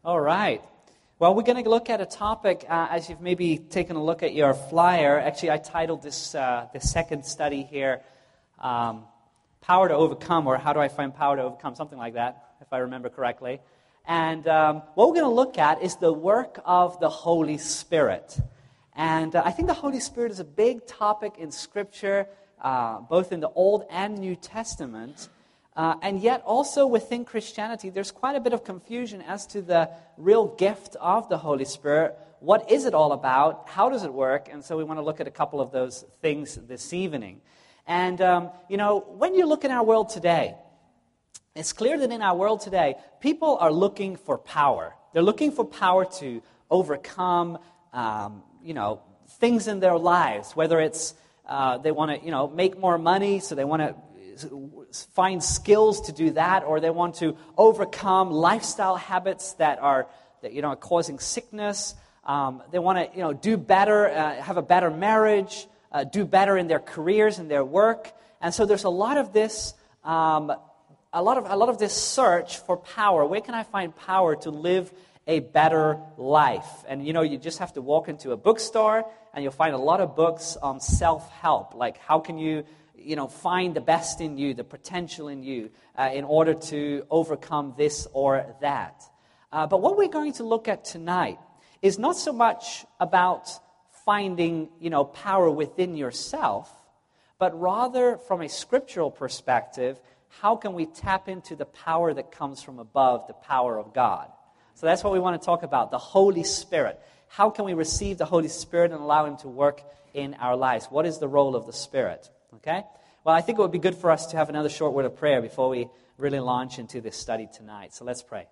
All right. Well, we're going to look at a topic, as you've maybe taken a look at your flyer. Actually, I titled this second study here, Power to Overcome, or How Do I Find Power to Overcome, something like that, if I remember correctly. And what we're going to look at is the work of the Holy Spirit. And I think the Holy Spirit is a big topic in Scripture, both in the Old and New Testament. And yet also within Christianity, there's quite a bit of confusion as to the real gift of the Holy Spirit. What is it all about? How does it work? And so we want to look at a couple of those things this evening. And, when you look in our world today, it's clear that in our world today, people are looking for power. They're looking for power to overcome, things in their lives, whether it's they want to, make more money, so they want to find skills to do that, or they want to overcome lifestyle habits that are causing sickness. They want to do better, have a better marriage, do better in their careers and their work. And so there's a lot of this, a lot of this search for power. Where can I find power to live a better life? And you just have to walk into a bookstore and you'll find a lot of books on self-help, like how can you find the best in you, the potential in you, in order to overcome this or that. But what we're going to look at tonight is not so much about finding, power within yourself, but rather from a scriptural perspective, how can we tap into the power that comes from above, the power of God? So that's what we want to talk about, the Holy Spirit. How can we receive the Holy Spirit and allow Him to work in our lives? What is the role of the Spirit? Okay? Well, I think it would be good for us to have another short word of prayer before we really launch into this study tonight. So let's pray.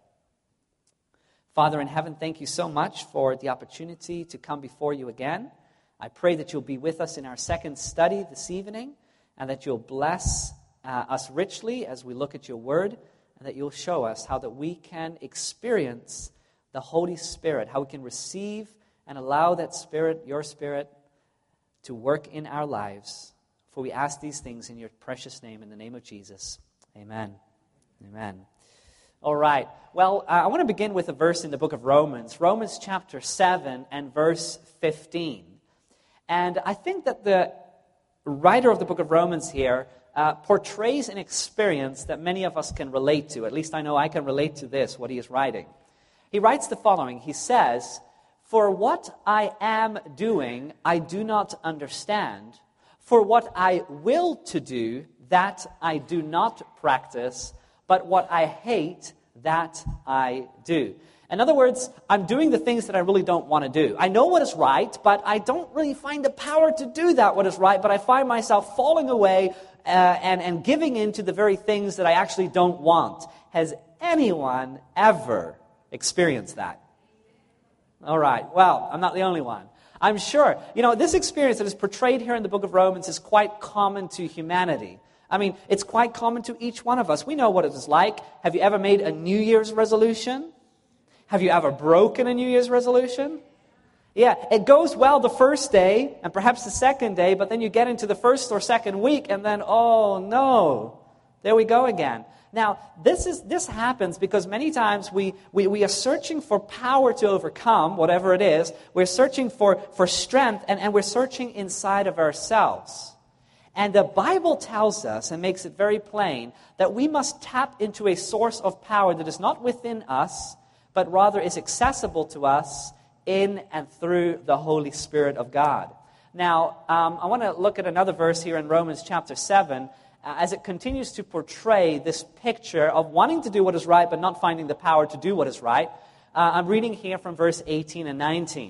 Father in heaven, thank you so much for the opportunity to come before you again. I pray that you'll be with us in our second study this evening, and that you'll bless us richly as we look at your word, and that you'll show us how that we can experience the Holy Spirit, how we can receive and allow that Spirit, your Spirit, to work in our lives. For we ask these things in your precious name, in the name of Jesus. Amen. Amen. All right. Well, I want to begin with a verse in the book of Romans. Romans chapter 7 and verse 15. And I think that the writer of the book of Romans here portrays an experience that many of us can relate to. At least I know I can relate to this, what he is writing. He writes the following. He says, "For what I am doing, I do not understand. For what I will to do, that I do not practice, but what I hate, that I do." In other words, I'm doing the things that I really don't want to do. I know what is right, but I don't really find the power to do that what is right, but I find myself falling away and giving in to the very things that I actually don't want. Has anyone ever experienced that? All right, well, I'm not the only one. I'm sure. This experience that is portrayed here in the book of Romans is quite common to humanity. I mean, it's quite common to each one of us. We know what it is like. Have you ever made a New Year's resolution? Have you ever broken a New Year's resolution? Yeah, it goes well the first day and perhaps the second day, but then you get into the first or second week and then, oh no, there we go again. Now, this happens because many times we are searching for power to overcome whatever it is. We're searching for strength, and we're searching inside of ourselves. And the Bible tells us, and makes it very plain, that we must tap into a source of power that is not within us, but rather is accessible to us in and through the Holy Spirit of God. Now, I want to look at another verse here in Romans chapter 7, as it continues to portray this picture of wanting to do what is right, but not finding the power to do what is right. I'm reading here from verse 18 and 19.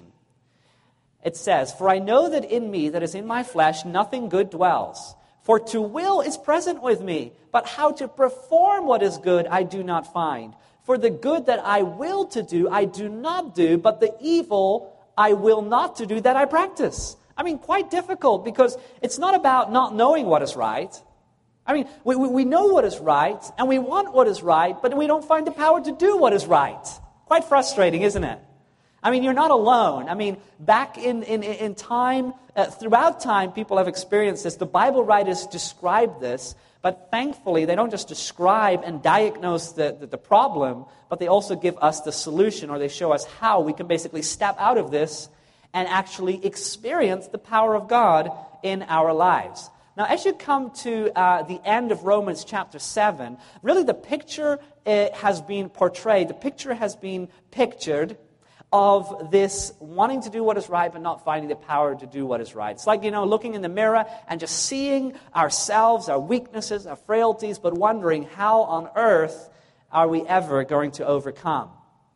It says, "For I know that in me, that is in my flesh, nothing good dwells. For to will is present with me, but how to perform what is good I do not find. For the good that I will to do, I do not do, but the evil I will not to do, that I practice." I mean, quite difficult, because it's not about not knowing what is right. I mean, we know what is right, and we want what is right, but we don't find the power to do what is right. Quite frustrating, isn't it? I mean, you're not alone. I mean, back in time, throughout time, people have experienced this. The Bible writers describe this, But thankfully, they don't just describe and diagnose the problem, but they also give us the solution, or they show us how we can basically step out of this and actually experience the power of God in our lives. Now, as you come to the end of Romans chapter 7, really the picture has been portrayed, the picture has been pictured of this wanting to do what is right but not finding the power to do what is right. It's like, looking in the mirror and just seeing ourselves, our weaknesses, our frailties, but wondering how on earth are we ever going to overcome.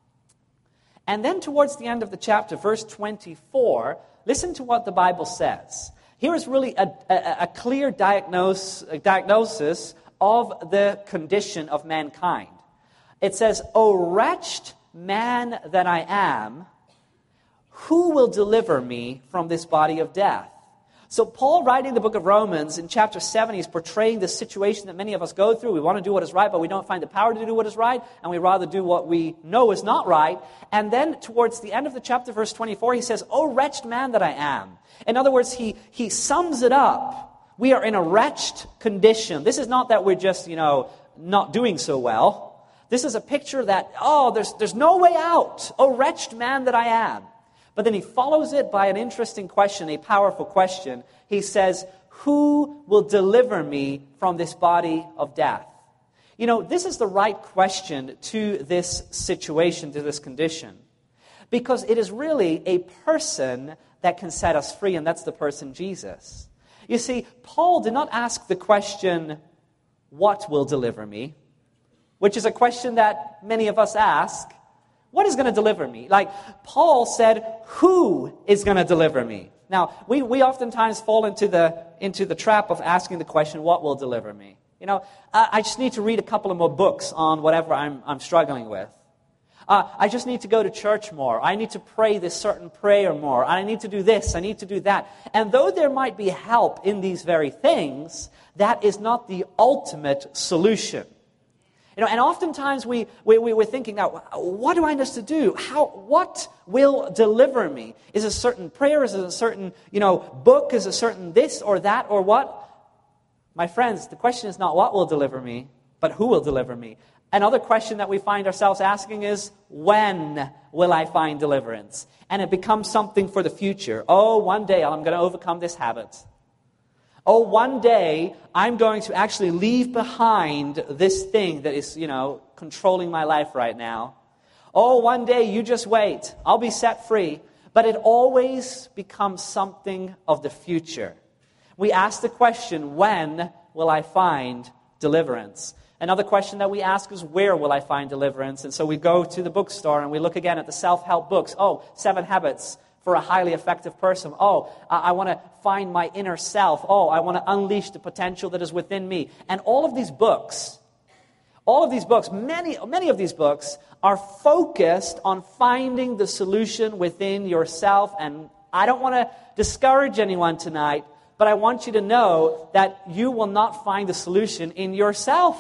And then towards the end of the chapter, verse 24, listen to what the Bible says. Here is really a clear diagnosis of the condition of mankind. It says, "O wretched man that I am, who will deliver me from this body of death?" So Paul, writing the book of Romans, in chapter 7, he's portraying the situation that many of us go through. We want to do what is right, but we don't find the power to do what is right, and we rather do what we know is not right. And then towards the end of the chapter, verse 24, he says, "O wretched man that I am." In other words, he sums it up. We are in a wretched condition. This is not that we're just, not doing so well. This is a picture that, there's no way out. "O wretched man that I am." But then he follows it by an interesting question, a powerful question. He says, "Who will deliver me from this body of death?" This is the right question to this situation, to this condition. Because it is really a person that can set us free, and that's the person Jesus. You see, Paul did not ask the question, "What will deliver me?" which is a question that many of us ask. What is going to deliver me? Like Paul said, who is going to deliver me? Now, we oftentimes fall into the trap of asking the question, what will deliver me? I just need to read a couple of more books on whatever I'm struggling with. I just need to go to church more. I need to pray this certain prayer more. I need to do this. I need to do that. And though there might be help in these very things, that is not the ultimate solution. And oftentimes we're thinking, now, what do I need to do? What will deliver me? Is it a certain prayer? Is it a certain, book? Is it a certain this or that or what? My friends, the question is not what will deliver me, but who will deliver me. Another question that we find ourselves asking is, when will I find deliverance? And it becomes something for the future. One day I'm going to overcome this habit. One day I'm going to actually leave behind this thing that is, controlling my life right now. One day, you just wait. I'll be set free. But it always becomes something of the future. We ask the question, when will I find deliverance? Another question that we ask is, where will I find deliverance? And so we go to the bookstore and we look again at the self-help books. 7 habits for a highly effective person. I want to find my inner self. I want to unleash the potential that is within me. And all of these books, many of these books are focused on finding the solution within yourself. And I don't want to discourage anyone tonight, but I want you to know that you will not find the solution in yourself.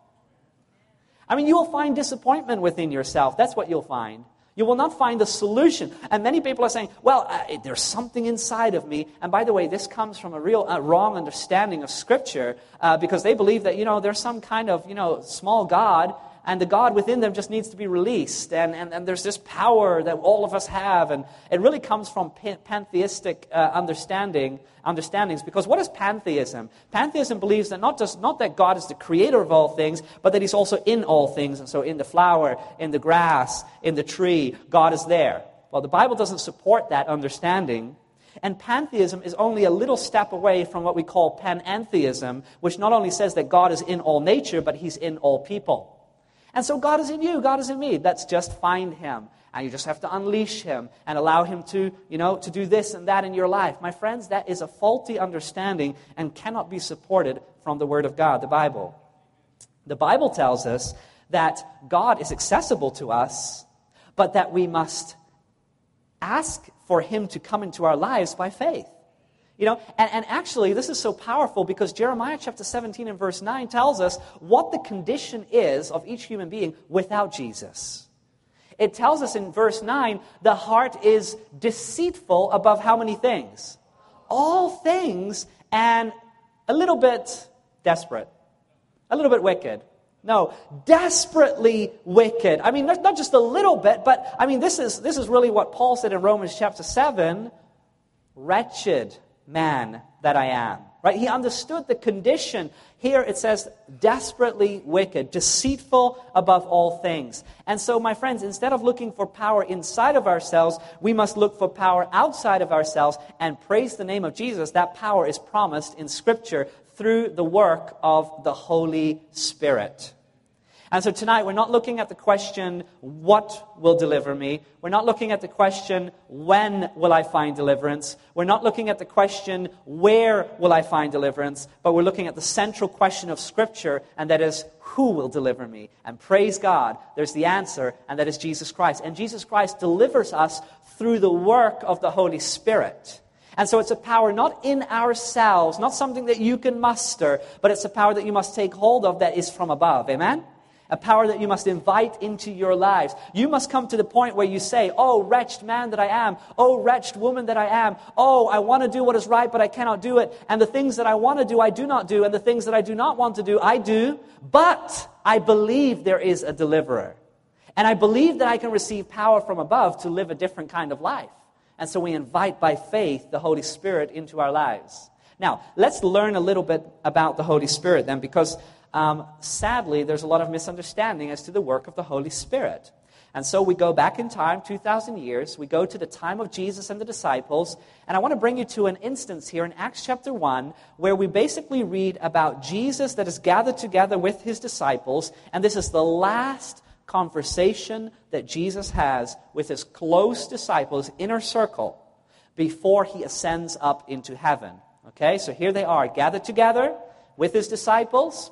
You will find disappointment within yourself. That's what you'll find. You will not find the solution. And many people are saying, there's something inside of me. And by the way, this comes from a real wrong understanding of Scripture because they believe that, there's some kind of, small God, and the God within them just needs to be released. And there's this power that all of us have. And it really comes from pantheistic understandings. Because what is pantheism? Pantheism believes that not that God is the creator of all things, but that He's also in all things. And so in the flower, in the grass, in the tree, God is there. Well, the Bible doesn't support that understanding. And pantheism is only a little step away from what we call panentheism, which not only says that God is in all nature, but He's in all people. And so God is in you, God is in me. Let's just find Him. And you just have to unleash Him and allow Him to, to do this and that in your life. My friends, that is a faulty understanding and cannot be supported from the Word of God, the Bible. The Bible tells us that God is accessible to us, but that we must ask for Him to come into our lives by faith. And actually, this is so powerful because Jeremiah chapter 17 and verse 9 tells us what the condition is of each human being without Jesus. It tells us in verse 9, the heart is deceitful above how many things? All things, and a little bit desperate. A little bit wicked. No, desperately wicked. I mean, not just a little bit, but I mean, this is really what Paul said in Romans chapter 7. Wretched man that I am. Right? He understood the condition. Here it says, desperately wicked, deceitful above all things. And so, my friends, instead of looking for power inside of ourselves, we must look for power outside of ourselves and praise the name of Jesus. That power is promised in Scripture through the work of the Holy Spirit. And so tonight, we're not looking at the question, what will deliver me? We're not looking at the question, when will I find deliverance? We're not looking at the question, where will I find deliverance? But we're looking at the central question of Scripture, and that is, who will deliver me? And praise God, there's the answer, and that is Jesus Christ. And Jesus Christ delivers us through the work of the Holy Spirit. And so it's a power not in ourselves, not something that you can muster, but it's a power that you must take hold of that is from above. Amen? A power that you must invite into your lives. You must come to the point where you say, oh, wretched man that I am. Oh, wretched woman that I am. Oh, I want to do what is right, but I cannot do it. And the things that I want to do, I do not do. And the things that I do not want to do, I do. But I believe there is a deliverer. And I believe that I can receive power from above to live a different kind of life. And so we invite by faith the Holy Spirit into our lives. Now, let's learn a little bit about the Holy Spirit then, because sadly, there's a lot of misunderstanding as to the work of the Holy Spirit. And so we go back in time, 2,000 years. We go to the time of Jesus and the disciples. And I want to bring you to an instance here in Acts chapter 1, where we basically read about Jesus that is gathered together with his disciples. And this is the last conversation that Jesus has with his close disciples, inner circle, before he ascends up into heaven. Okay, so here they are, gathered together with his disciples.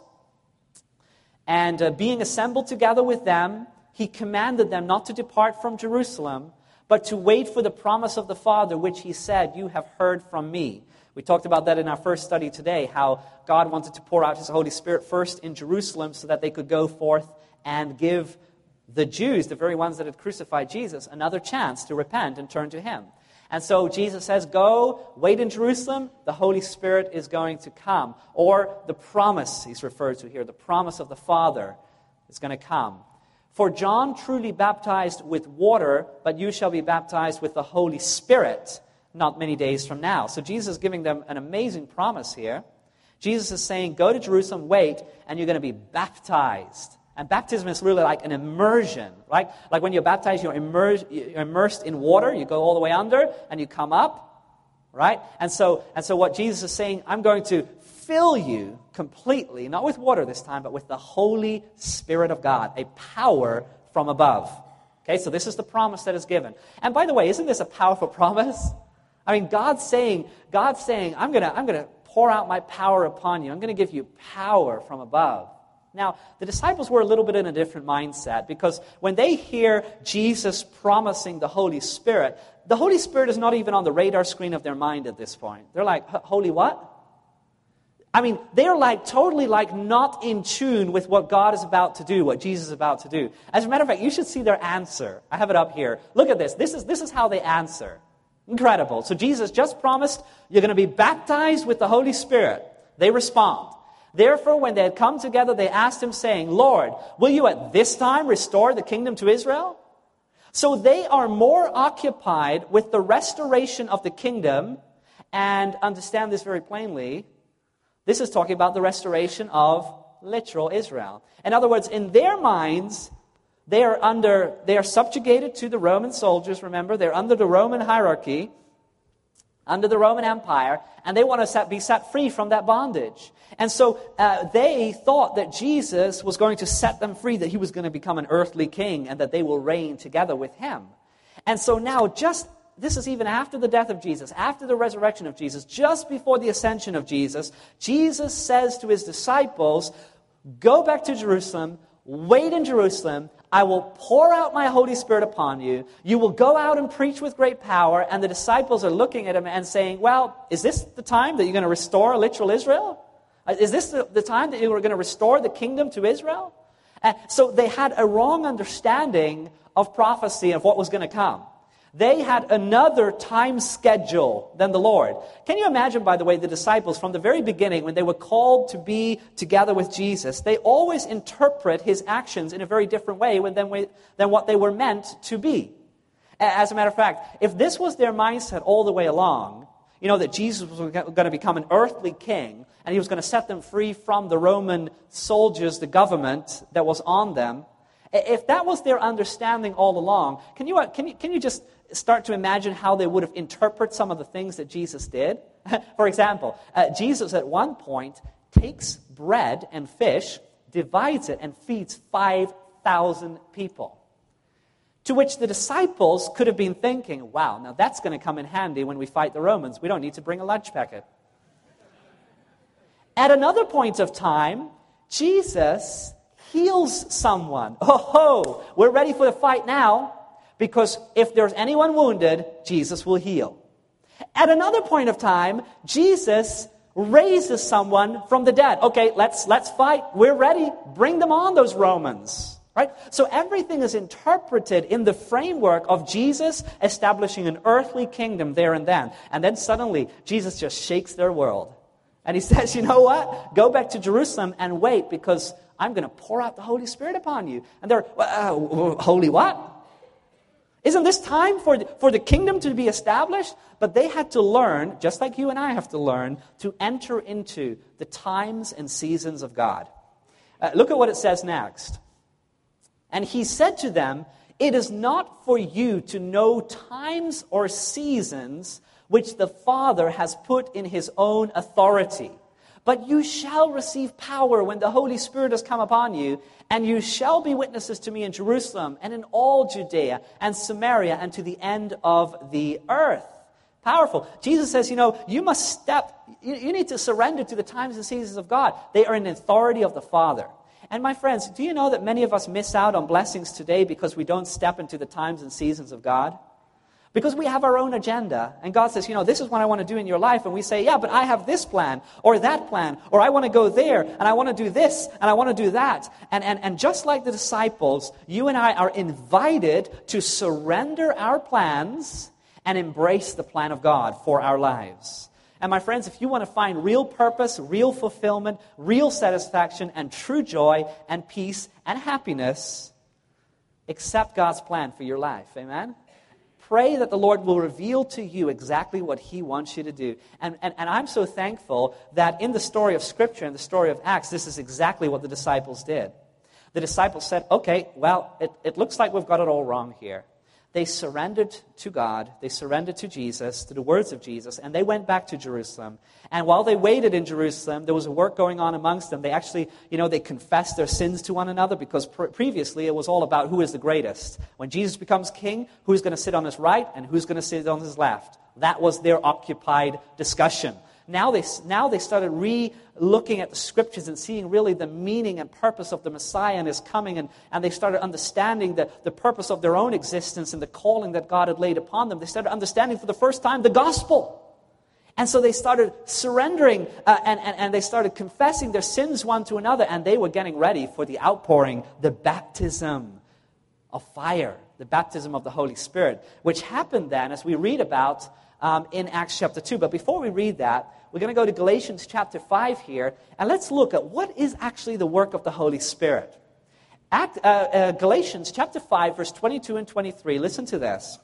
And being assembled together with them, he commanded them not to depart from Jerusalem, but to wait for the promise of the Father, which he said, you have heard from me. We talked about that in our first study today, how God wanted to pour out his Holy Spirit first in Jerusalem so that they could go forth and give the Jews, the very ones that had crucified Jesus, another chance to repent and turn to him. And so Jesus says, go, wait in Jerusalem, the Holy Spirit is going to come. Or the promise, he's referred to here, the promise of the Father is going to come. For John truly baptized with water, but you shall be baptized with the Holy Spirit not many days from now. So Jesus is giving them an amazing promise here. Jesus is saying, go to Jerusalem, wait, and you're going to be baptized. And baptism is really like an immersion, right? Like when you're baptized, you're immersed in water. You go all the way under, and you come up, right? And so what Jesus is saying, I'm going to fill you completely, not with water this time, but with the Holy Spirit of God, a power from above. Okay, so this is the promise that is given. And by the way, isn't this a powerful promise? I mean, God's saying, I'm gonna pour out my power upon you. I'm going to give you power from above. Now, the disciples were a little bit in a different mindset, because when they hear Jesus promising the Holy Spirit is not even on the radar screen of their mind at this point. They're like, holy what? I mean, they're like totally like not in tune with what God is about to do, what Jesus is about to do. As a matter of fact, you should see their answer. I have it up here. Look at this. This is how they answer. Incredible. So Jesus just promised, you're going to be baptized with the Holy Spirit. They respond. Therefore, when they had come together, they asked him, saying, Lord, will you at this time restore the kingdom to Israel? So they are more occupied with the restoration of the kingdom, and understand this very plainly, this is talking about the restoration of literal Israel. In other words, in their minds, they are subjugated to the Roman soldiers, remember, they're under the Roman hierarchy, under the Roman Empire, and they want to be set free from that bondage. And so they thought that Jesus was going to set them free, that he was going to become an earthly king, and that they will reign together with him. And so now, this is even after the death of Jesus, after the resurrection of Jesus, just before the ascension of Jesus, Jesus says to his disciples, go back to Jerusalem, wait in Jerusalem, I will pour out my Holy Spirit upon you. You will go out and preach with great power. And the disciples are looking at him and saying, well, is this the time that you're going to restore literal Israel? Is this the time that you are going to restore the kingdom to Israel? So they had a wrong understanding of prophecy, of what was going to come. They had another time schedule than the Lord. Can you imagine, by the way, the disciples from the very beginning, when they were called to be together with Jesus, they always interpret his actions in a very different way than what they were meant to be. As a matter of fact, if this was their mindset all the way along, that Jesus was going to become an earthly king, and he was going to set them free from the Roman soldiers, the government that was on them, if that was their understanding all along, can you just start to imagine how they would have interpreted some of the things that Jesus did? For example, Jesus at one point takes bread and fish, divides it, and feeds 5,000 people. To which the disciples could have been thinking, wow, now that's going to come in handy when we fight the Romans. We don't need to bring a lunch packet. At another point of time, Jesus heals someone. Oh, we're ready for the fight now, because if there's anyone wounded, Jesus will heal. At another point of time, Jesus raises someone from the dead. Okay, let's fight. We're ready. Bring them on, those Romans. Right? So everything is interpreted in the framework of Jesus establishing an earthly kingdom there and then. And then suddenly, Jesus just shakes their world. And he says, you know what? Go back to Jerusalem and wait, because I'm going to pour out the Holy Spirit upon you. And they're, holy what? Isn't this time for the kingdom to be established? But they had to learn, just like you and I have to learn, to enter into the times and seasons of God. Look at what it says next. And he said to them, it is not for you to know times or seasons which the Father has put in his own authority. But you shall receive power when the Holy Spirit has come upon you, and you shall be witnesses to me in Jerusalem and in all Judea and Samaria and to the end of the earth. Powerful. Jesus says, you must you need to surrender to the times and seasons of God. They are in the authority of the Father. And my friends, do you know that many of us miss out on blessings today because we don't step into the times and seasons of God? Because we have our own agenda. And God says, this is what I want to do in your life. And we say, yeah, but I have this plan or that plan. Or I want to go there and I want to do this and I want to do that. And just like the disciples, you and I are invited to surrender our plans and embrace the plan of God for our lives. And my friends, if you want to find real purpose, real fulfillment, real satisfaction, and true joy and peace and happiness, accept God's plan for your life. Amen? Pray that the Lord will reveal to you exactly what he wants you to do. And I'm so thankful that in the story of Scripture, in the story of Acts, this is exactly what the disciples did. The disciples said, okay, well, it looks like we've got it all wrong here. They surrendered to God, they surrendered to Jesus, to the words of Jesus, and they went back to Jerusalem. And while they waited in Jerusalem, there was a work going on amongst them. They actually, they confessed their sins to one another, because previously it was all about who is the greatest. When Jesus becomes king, who's going to sit on his right and who's going to sit on his left? That was their occupied discussion. Now they started re-looking at the Scriptures and seeing really the meaning and purpose of the Messiah and his coming. And they started understanding the purpose of their own existence and the calling that God had laid upon them. They started understanding for the first time the gospel. And so they started surrendering and they started confessing their sins one to another. And they were getting ready for the outpouring, the baptism of fire, the baptism of the Holy Spirit, which happened then, as we read about in Acts chapter 2. But before we read that, we're going to go to Galatians chapter 5 here, and let's look at what is actually the work of the Holy Spirit. Galatians chapter 5, verse 22 and 23, listen to this.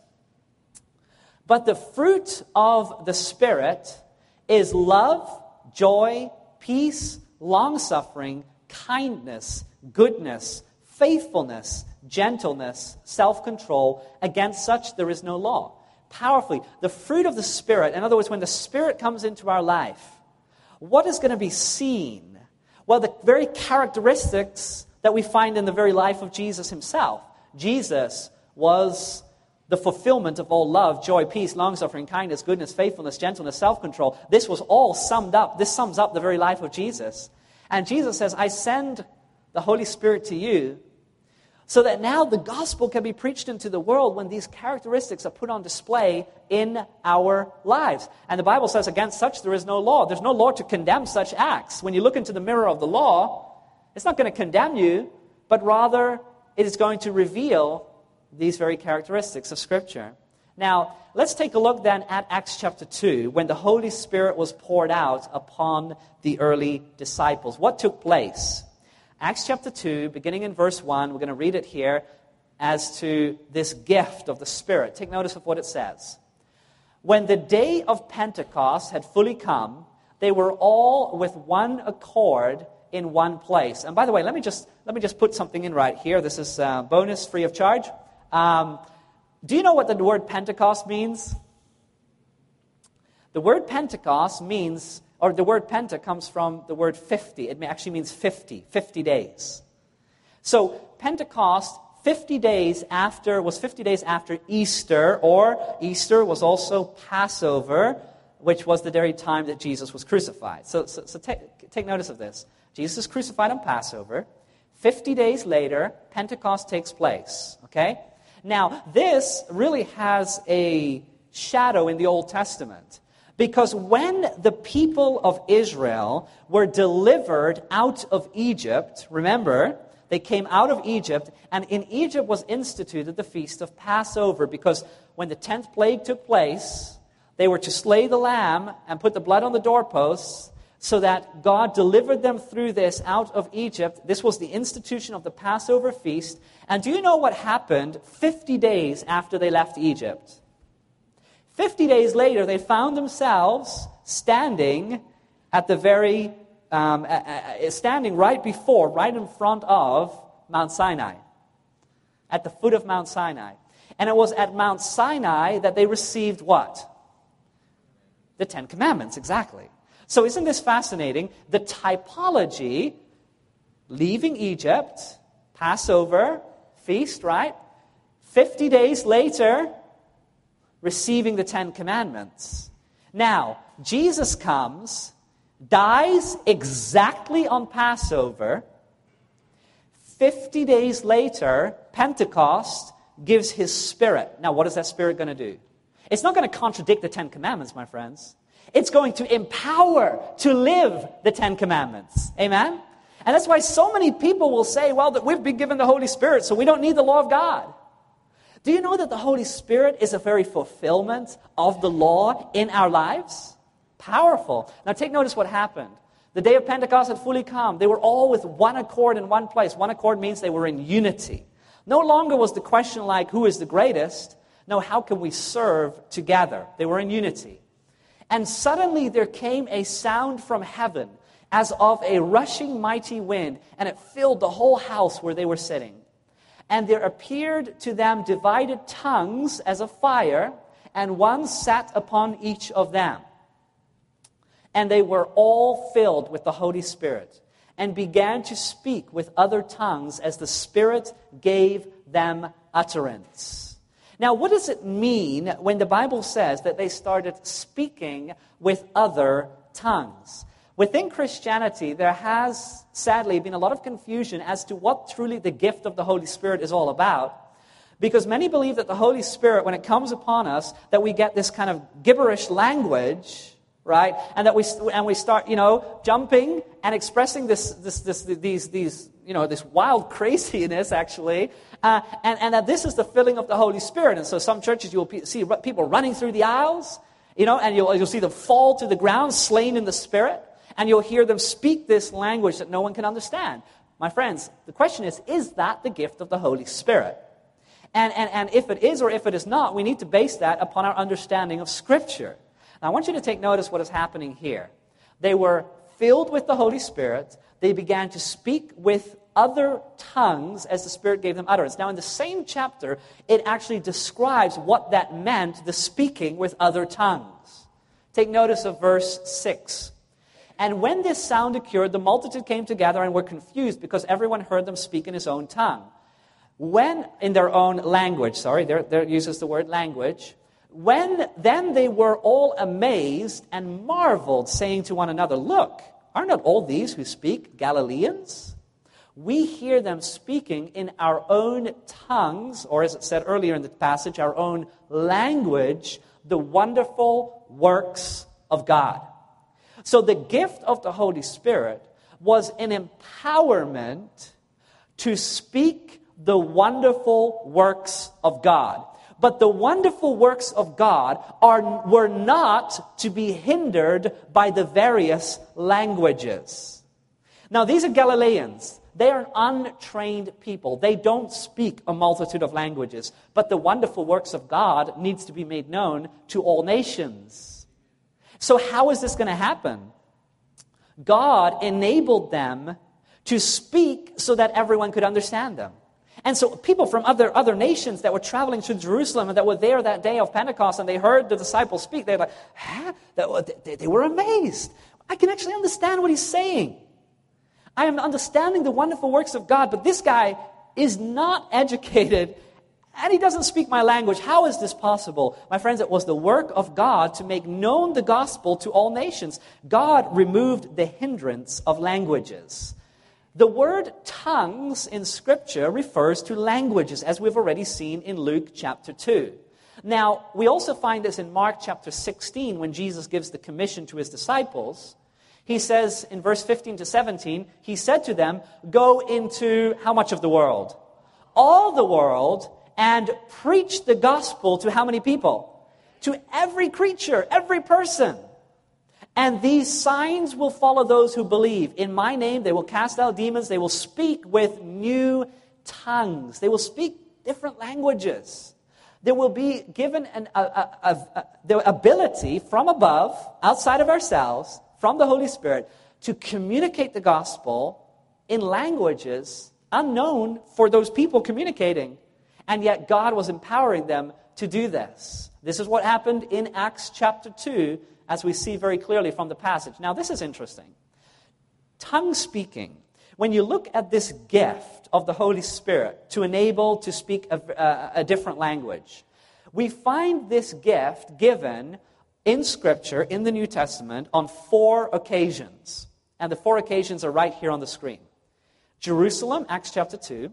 But the fruit of the Spirit is love, joy, peace, long-suffering, kindness, goodness, faithfulness, gentleness, self-control. Against such there is no law. Powerfully, the fruit of the Spirit, in other words, when the Spirit comes into our life, what is going to be seen? Well, the very characteristics that we find in the very life of Jesus himself. Jesus was the fulfillment of all love, joy, peace, long-suffering, kindness, goodness, faithfulness, gentleness, self-control. This was all summed up. This sums up the very life of Jesus. And Jesus says, I send the Holy Spirit to you so that now the gospel can be preached into the world when these characteristics are put on display in our lives. And the Bible says, against such there is no law. There's no law to condemn such acts. When you look into the mirror of the law, it's not going to condemn you, but rather it is going to reveal these very characteristics of Scripture. Now, let's take a look then at Acts chapter 2, when the Holy Spirit was poured out upon the early disciples. What took place? Acts chapter 2, beginning in verse 1, we're going to read it here as to this gift of the Spirit. Take notice of what it says. When the day of Pentecost had fully come, they were all with one accord in one place. And by the way, let me just put something in right here. This is bonus, free of charge. Do you know what the word Pentecost means? The word Pentecost means, or the word Penta comes from the word 50. It actually means 50 days. So Pentecost, 50 days after Easter, or Easter was also Passover, which was the very time that Jesus was crucified. So take notice of this. Jesus is crucified on Passover. 50 days later, Pentecost takes place. Okay? Now, this really has a shadow in the Old Testament. Because when the people of Israel were delivered out of Egypt, remember, they came out of Egypt, and in Egypt was instituted the feast of Passover, because when the 10th plague took place, they were to slay the lamb and put the blood on the doorposts, so that God delivered them through this out of Egypt. This was the institution of the Passover feast. And do you know what happened 50 days after they left Egypt? 50 days later, they found themselves standing at the very, standing right in front of Mount Sinai, at the foot of Mount Sinai. And it was at Mount Sinai that they received what? The Ten Commandments, exactly. So isn't this fascinating? The typology, leaving Egypt, Passover, feast, right? 50 days later, receiving the Ten Commandments. Now, Jesus comes, dies exactly on Passover. 50 days later, Pentecost gives his Spirit. Now, what is that Spirit going to do? It's not going to contradict the Ten Commandments, my friends. It's going to empower to live the Ten Commandments. Amen? And that's why so many people will say, well, that we've been given the Holy Spirit, so we don't need the law of God. Do you know that the Holy Spirit is a very fulfillment of the law in our lives? Powerful. Now take notice what happened. The day of Pentecost had fully come. They were all with one accord in one place. One accord means they were in unity. No longer was the question like, who is the greatest? No, how can we serve together? They were in unity. And suddenly there came a sound from heaven as of a rushing mighty wind, and it filled the whole house where they were sitting. And there appeared to them divided tongues as of fire, and one sat upon each of them. And they were all filled with the Holy Spirit, and began to speak with other tongues as the Spirit gave them utterance. Now, what does it mean when the Bible says that they started speaking with other tongues? Within Christianity, there has, sadly, been a lot of confusion as to what truly the gift of the Holy Spirit is all about. Because many believe that the Holy Spirit, when it comes upon us, that we get this kind of gibberish language, right? And that we start, jumping and expressing this wild craziness, actually, and that this is the filling of the Holy Spirit. And so some churches you'll see people running through the aisles, and you'll see them fall to the ground, slain in the Spirit, and you'll hear them speak this language that no one can understand. My friends, the question is that the gift of the Holy Spirit? And if it is or if it is not, we need to base that upon our understanding of Scripture. Now, I want you to take notice what is happening here. They were filled with the Holy Spirit. They began to speak with other tongues as the Spirit gave them utterance. Now, in the same chapter, it actually describes what that meant, the speaking with other tongues. Take notice of verse 6. And when this sound occurred, the multitude came together and were confused because everyone heard them speak in his own tongue. When, in their own language, there uses the word language. Then they were all amazed and marveled, saying to one another, "Look, are not all these who speak Galileans? We hear them speaking in our own tongues," or as it said earlier in the passage, our own language, "the wonderful works of God." So the gift of the Holy Spirit was an empowerment to speak the wonderful works of God. But the wonderful works of God were not to be hindered by the various languages. Now, these are Galileans. They are untrained people. They don't speak a multitude of languages. But the wonderful works of God needs to be made known to all nations. So how is this going to happen? God enabled them to speak so that everyone could understand them. And so people from other nations that were traveling to Jerusalem and that were there that day of Pentecost and they heard the disciples speak, they were like, huh? They were amazed. I can actually understand what he's saying. I am understanding the wonderful works of God, but this guy is not educated and he doesn't speak my language. How is this possible? My friends, it was the work of God to make known the gospel to all nations. God removed the hindrance of languages. The word tongues in Scripture refers to languages, as we've already seen in Luke chapter 2. Now, we also find this in Mark chapter 16 when Jesus gives the commission to his disciples. He says in verse 15 to 17, he said to them, go into how much of the world? All the world, and preach the gospel to how many people? To every creature, every person. And these signs will follow those who believe. In my name, they will cast out demons. They will speak with new tongues. They will speak different languages. They will be given the ability from above, outside of ourselves, from the Holy Spirit, to communicate the gospel in languages unknown for those people communicating. And yet God was empowering them to do this. This is what happened in Acts chapter 2, as we see very clearly from the passage. Now, this is interesting. Tongue speaking, when you look at this gift of the Holy Spirit to enable to speak a different language, we find this gift given in Scripture, in the New Testament, on 4 occasions. And the 4 occasions are right here on the screen. Jerusalem, Acts chapter 2.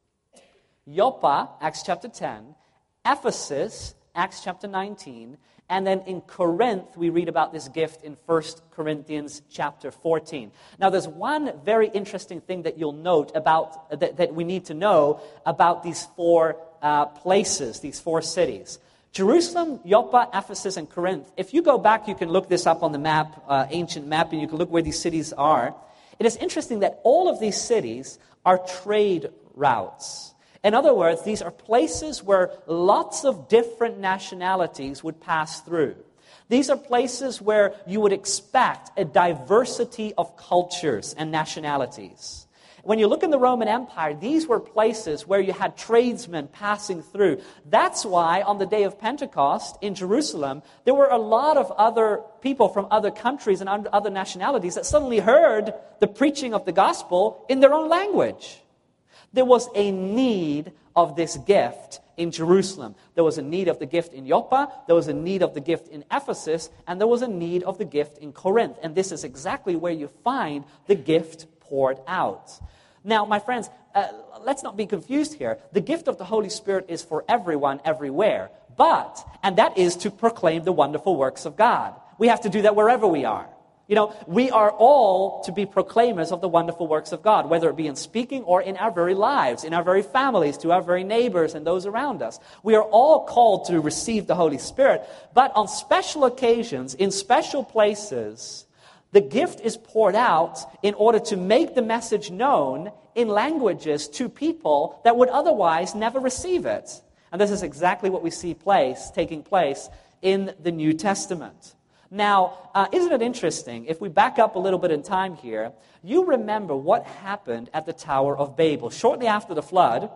Joppa, Acts chapter 10. Ephesus, Acts chapter 19. And then in Corinth, we read about this gift in 1 Corinthians chapter 14. Now, there's one very interesting thing that you'll note about that we need to know about these 4 places, these 4 cities. Jerusalem, Joppa, Ephesus, and Corinth. If you go back, you can look this up on the map, ancient map, and you can look where these cities are. It is interesting that all of these cities are trade routes. In other words, these are places where lots of different nationalities would pass through. These are places where you would expect a diversity of cultures and nationalities. When you look in the Roman Empire, these were places where you had tradesmen passing through. That's why on the day of Pentecost in Jerusalem, there were a lot of other people from other countries and other nationalities that suddenly heard the preaching of the gospel in their own language. There was a need of this gift in Jerusalem. There was a need of the gift in Joppa. There was a need of the gift in Ephesus. And there was a need of the gift in Corinth. And this is exactly where you find the gift poured out. Now, my friends, let's not be confused here. The gift of the Holy Spirit is for everyone, everywhere. And that is to proclaim the wonderful works of God. We have to do that wherever we are. You know, we are all to be proclaimers of the wonderful works of God, whether it be in speaking or in our very lives, in our very families, to our very neighbors and those around us. We are all called to receive the Holy Spirit, but on special occasions, in special places, the gift is poured out in order to make the message known in languages to people that would otherwise never receive it. And this is exactly what we see taking place in the New Testament. Now, isn't it interesting, if we back up a little bit in time here, you remember what happened at the Tower of Babel. Shortly after the flood,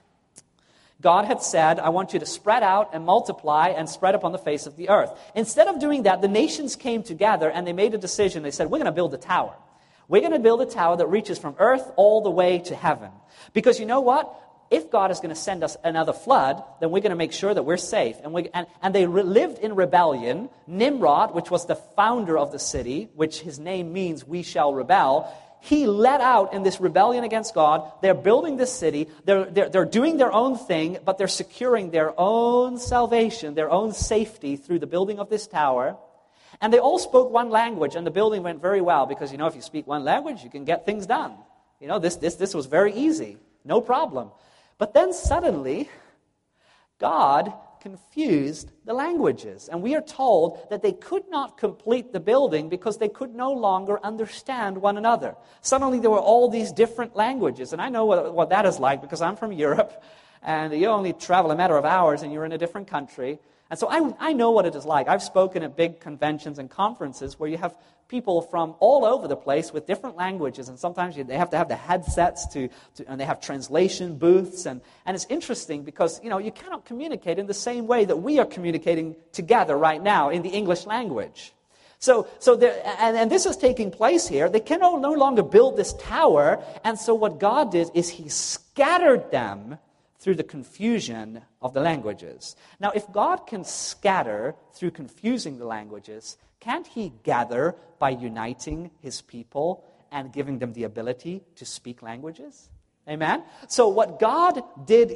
God had said, I want you to spread out and multiply and spread upon the face of the earth. Instead of doing that, the nations came together and they made a decision. They said, we're going to build a tower. We're going to build a tower that reaches from earth all the way to heaven. Because you know what? If God is going to send us another flood, then we're going to make sure that we're safe. And they lived in rebellion. Nimrod, which was the founder of the city, which his name means we shall rebel, he led out in this rebellion against God. They're building this city. They're doing their own thing, but they're securing their own salvation, their own safety through the building of this tower. And they all spoke one language, and the building went very well because, if you speak one language, you can get things done. This was very easy. No problem. But then suddenly, God confused the languages. And we are told that they could not complete the building because they could no longer understand one another. Suddenly there were all these different languages. And I know what that is like because I'm from Europe, and you only travel a matter of hours and you're in a different country. And so I know what it is like. I've spoken at big conventions and conferences where you have people from all over the place with different languages, and sometimes they have to have the headsets and they have translation booths, and it's interesting because you cannot communicate in the same way that we are communicating together right now in the English language. So this is taking place here. They can no longer build this tower, and so what God did is He scattered them through the confusion of the languages. Now, if God can scatter through confusing the languages, can't He gather by uniting His people and giving them the ability to speak languages? Amen? So what God did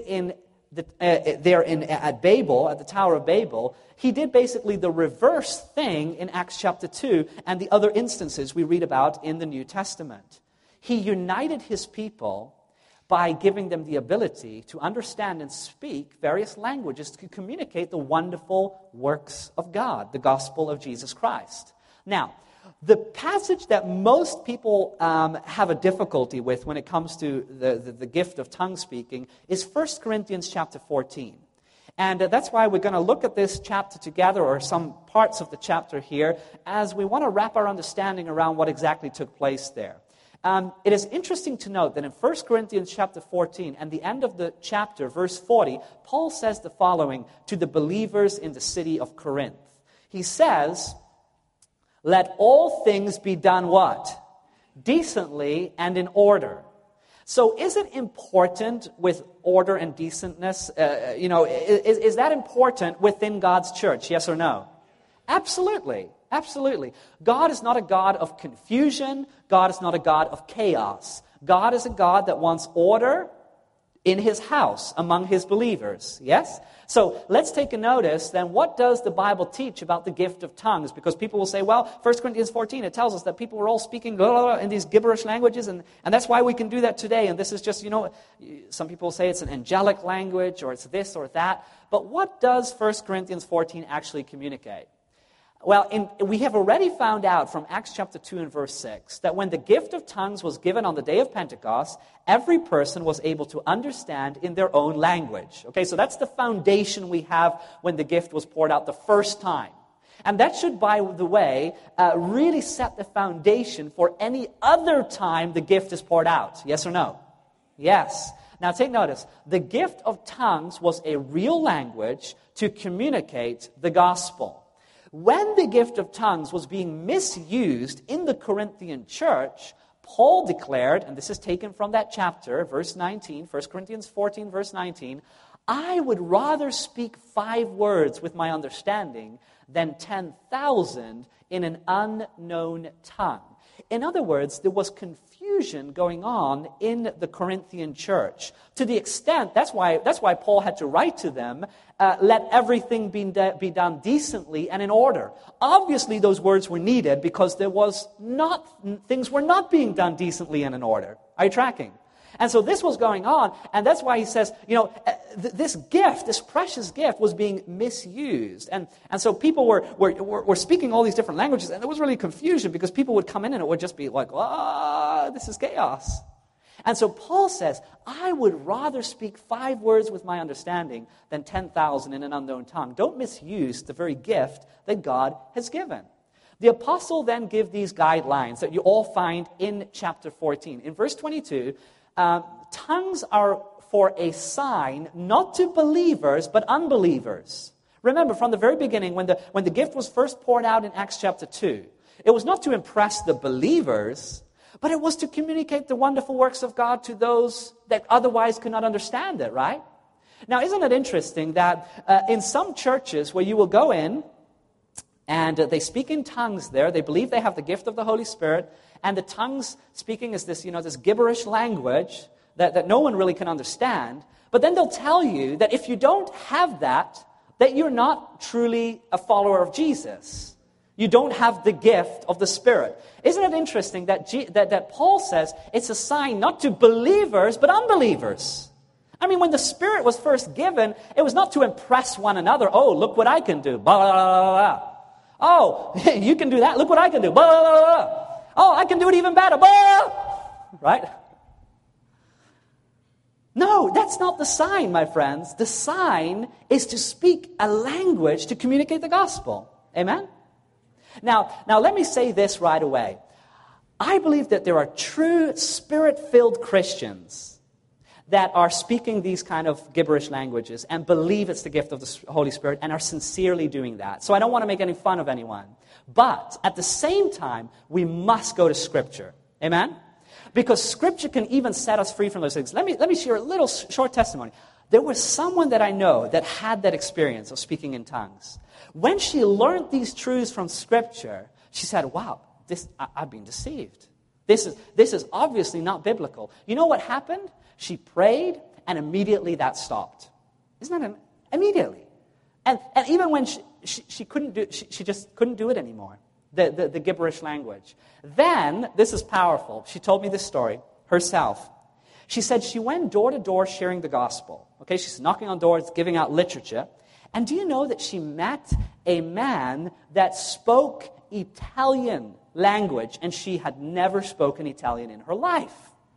at Babel, at the Tower of Babel, He did basically the reverse thing in Acts chapter 2 and the other instances we read about in the New Testament. He united His people by giving them the ability to understand and speak various languages to communicate the wonderful works of God, the gospel of Jesus Christ. Now, the passage that most people have a difficulty with when it comes to the gift of tongue speaking is 1 Corinthians chapter 14. And that's why we're going to look at this chapter together, or some parts of the chapter here, as we want to wrap our understanding around what exactly took place there. It is interesting to note that in 1 Corinthians chapter 14, and the end of the chapter, verse 40, Paul says the following to the believers in the city of Corinth. He says, "Let all things be done" what? Decently and in order. So is it important with order and decentness? Is that important within God's church? Yes or no? Absolutely. Absolutely. God is not a God of confusion. God is not a God of chaos. God is a God that wants order in His house among His believers. Yes? So let's take a notice then, what does the Bible teach about the gift of tongues? Because people will say, well, 1 Corinthians 14, it tells us that people were all speaking in these gibberish languages, and that's why we can do that today. And this is just, some people say it's an angelic language, or it's this or that. But what does 1 Corinthians 14 actually communicate? Well, we have already found out from Acts chapter 2 and verse 6 that when the gift of tongues was given on the day of Pentecost, every person was able to understand in their own language. Okay, so that's the foundation we have when the gift was poured out the first time. And that should, by the way, really set the foundation for any other time the gift is poured out. Yes or no? Yes. Now take notice. The gift of tongues was a real language to communicate the gospel. When the gift of tongues was being misused in the Corinthian church, Paul declared, and this is taken from that chapter, verse 19, 1 Corinthians 14, verse 19, "I would rather speak 5 words with my understanding than 10,000 in an unknown tongue." In other words, there was confusion going on in the Corinthian church. To the extent, that's why Paul had to write to them, let everything be done decently and in order. Obviously, those words were needed because things were not being done decently and in order. Are you tracking? And so this was going on, and that's why he says, this gift, this precious gift, was being misused. And so people were speaking all these different languages, and there was really confusion because people would come in and it would just be like, this is chaos. And so Paul says, I would rather speak 5 words with my understanding than 10,000 in an unknown tongue. Don't misuse the very gift that God has given. The apostle then gives these guidelines that you all find in chapter 14. In verse 22, tongues are for a sign, not to believers, but unbelievers. Remember, from the very beginning, when the gift was first poured out in Acts chapter 2, it was not to impress the believers, but it was to communicate the wonderful works of God to those that otherwise could not understand it, right? Now, isn't it interesting that in some churches where you will go in, and they speak in tongues there, they believe they have the gift of the Holy Spirit, and the tongues speaking is this, this gibberish language that no one really can understand. But then they'll tell you that if you don't have that you're not truly a follower of Jesus. You don't have the gift of the Spirit. Isn't it interesting that Paul says it's a sign not to believers, but unbelievers? I mean, when the Spirit was first given, it was not to impress one another. Oh, look what I can do. Blah, blah, blah, blah. Oh, you can do that. Look what I can do. Blah, blah, blah, blah. Oh, I can do it even better. Blah. Right? No, that's not the sign, my friends. The sign is to speak a language to communicate the gospel. Amen? Now let me say this right away. I believe that there are true Spirit-filled Christians that are speaking these kind of gibberish languages and believe it's the gift of the Holy Spirit and are sincerely doing that. So I don't want to make any fun of anyone. But at the same time, we must go to Scripture. Amen? Because Scripture can even set us free from those things. Let me share a little short testimony. There was someone that I know that had that experience of speaking in tongues. When she learned these truths from Scripture, she said, wow, I've been deceived. This is obviously not biblical. You know what happened? She prayed, and immediately that stopped. Isn't that immediately? And even when she couldn't do, she just couldn't do it anymore. The gibberish language. Then, this is powerful. She told me this story herself. She said she went door to door sharing the gospel. Okay, she's knocking on doors, giving out literature. And do you know that she met a man that spoke Italian language, and she had never spoken Italian in her life?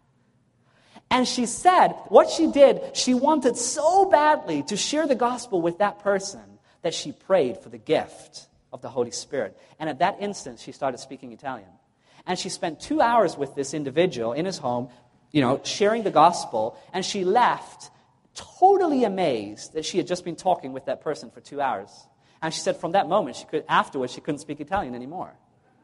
And she said, what she did, she wanted so badly to share the gospel with that person that she prayed for the gift of the Holy Spirit. And at that instant, she started speaking Italian. And she spent 2 hours with this individual in his home, sharing the gospel, and she left totally amazed that she had just been talking with that person for 2 hours. And she said from that moment, afterwards, she couldn't speak Italian anymore.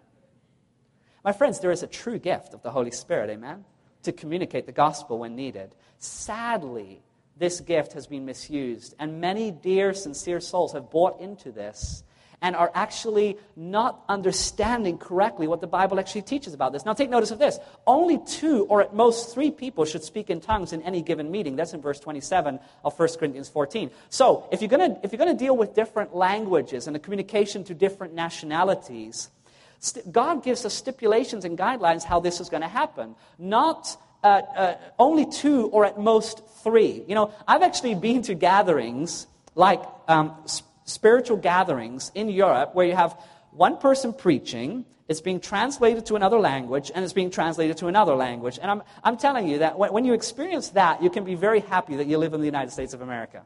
My friends, there is a true gift of the Holy Spirit, amen, to communicate the gospel when needed. Sadly, this gift has been misused, and many dear, sincere souls have bought into this and are actually not understanding correctly what the Bible actually teaches about this. Now take notice of this. Only 2 or at most 3 people should speak in tongues in any given meeting. That's in verse 27 of 1 Corinthians 14. So if you're going to deal with different languages and the communication to different nationalities, God gives us stipulations and guidelines how this is going to happen. Not only 2 or at most 3. I've actually been to gatherings like spiritual gatherings in Europe where you have one person preaching, it's being translated to another language, and it's being translated to another language. And I'm telling you that when you experience that, you can be very happy that you live in the United States of America.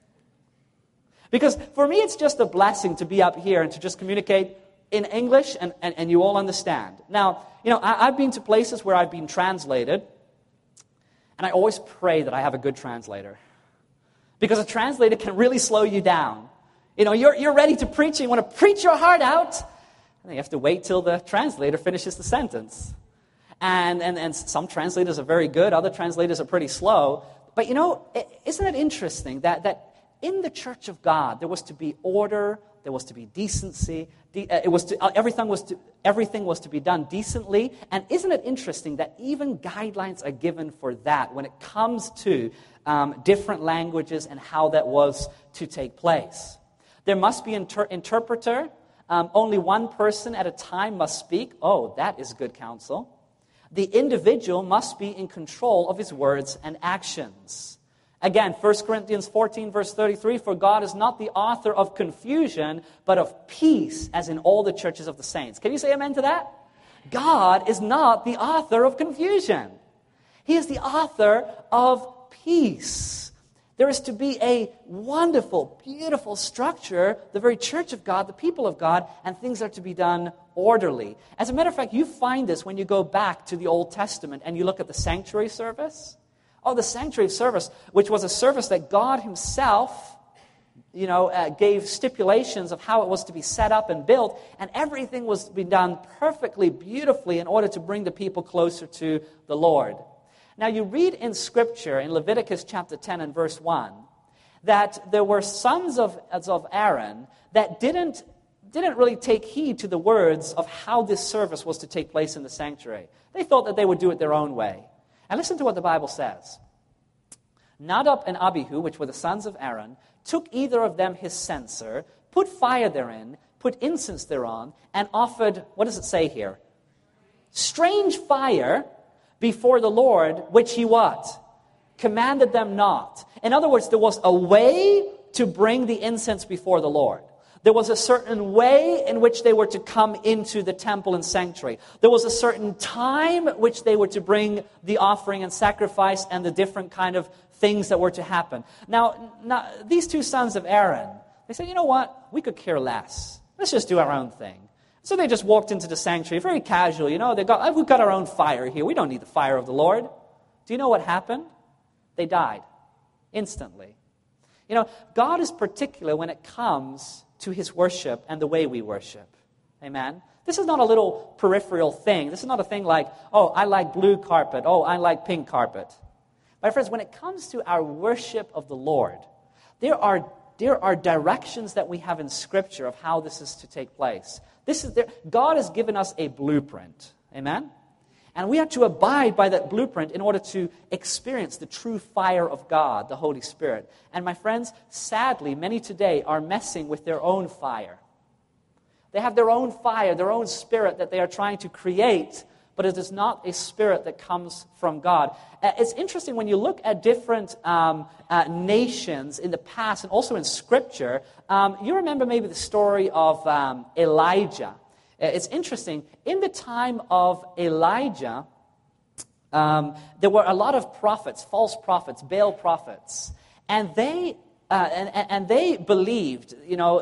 Because for me, it's just a blessing to be up here and to just communicate in English and you all understand. Now, I've been to places where I've been translated, and I always pray that I have a good translator. Because a translator can really slow you down. You're ready to preach, and you want to preach your heart out, and then you have to wait till the translator finishes the sentence. And some translators are very good, other translators are pretty slow. But isn't it interesting that in the church of God, there was to be order, there was to be decency, everything was to be done decently. And isn't it interesting that even guidelines are given for that when it comes to different languages and how that was to take place? There must be an interpreter. Only one person at a time must speak. Oh, that is good counsel. The individual must be in control of his words and actions. Again, 1 Corinthians 14, verse 33, for God is not the author of confusion, but of peace, as in all the churches of the saints. Can you say amen to that? God is not the author of confusion. He is the author of peace. There is to be a wonderful, beautiful structure, the very church of God, the people of God, and things are to be done orderly. As a matter of fact, you find this when you go back to the Old Testament and you look at the sanctuary service. Oh, the sanctuary service, which was a service that God himself, gave stipulations of how it was to be set up and built, and everything was to be done perfectly, beautifully in order to bring the people closer to the Lord. Now, you read in Scripture, in Leviticus chapter 10 and verse 1, that there were sons of Aaron that didn't really take heed to the words of how this service was to take place in the sanctuary. They thought that they would do it their own way. And listen to what the Bible says. Nadab and Abihu, which were the sons of Aaron, took either of them his censer, put fire therein, put incense thereon, and offered, what does it say here? Strange fire before the Lord, which he what? commanded them not. In other words, there was a way to bring the incense before the Lord. There was a certain way in which they were to come into the temple and sanctuary. There was a certain time which they were to bring the offering and sacrifice and the different kind of things that were to happen. Now these two sons of Aaron, they said, you know what? We could care less. Let's just do our own thing. So they just walked into the sanctuary, very casual. We've got our own fire here. We don't need the fire of the Lord. Do you know what happened? They died instantly. God is particular when it comes to his worship and the way we worship. Amen? This is not a little peripheral thing. This is not a thing like, oh, I like blue carpet. Oh, I like pink carpet. My friends, when it comes to our worship of the Lord, there are directions that we have in Scripture of how this is to take place. God has given us a blueprint. Amen? And we have to abide by that blueprint in order to experience the true fire of God, the Holy Spirit. And my friends, sadly, many today are messing with their own fire. They have their own fire, their own spirit that they are trying to create, but it is not a spirit that comes from God. It's interesting when you look at different nations in the past and also in Scripture. You remember maybe the story of Elijah. It's interesting. In the time of Elijah, there were a lot of prophets, false prophets, Baal prophets, and they believed,